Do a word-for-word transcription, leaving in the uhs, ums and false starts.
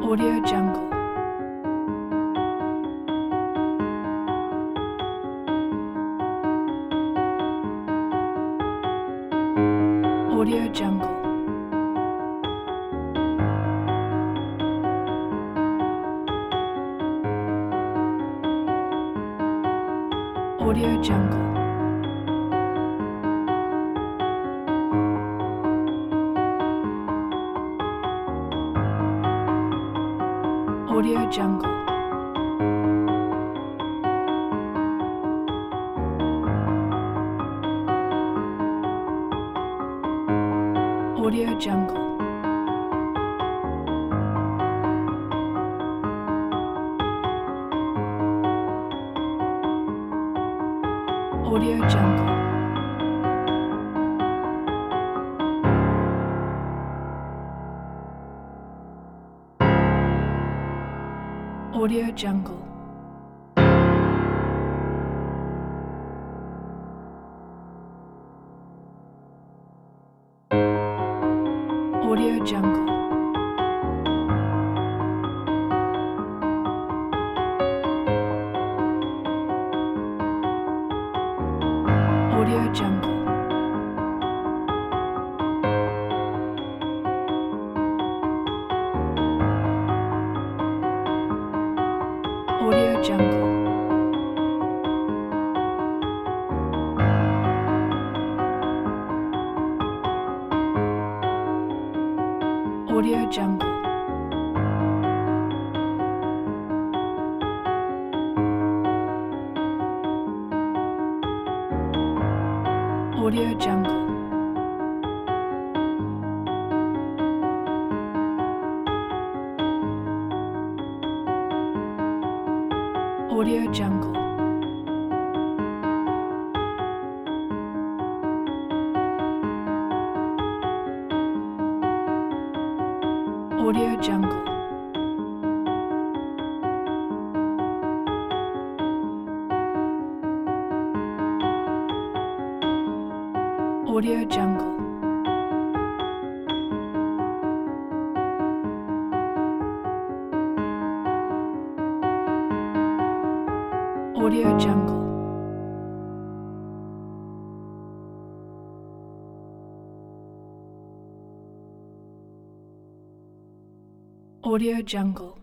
Audio Jungle. Audio Jungle. Audio Jungle. Audio Jungle. Audio Jungle. Audio Jungle. Audio Jungle. Audio Jungle. Audio Jungle. Audio Jungle. Audio Jungle. Audio Jungle. Audio Jungle. Audio Jungle. Audio Jungle. Audio Jungle. Audio Jungle.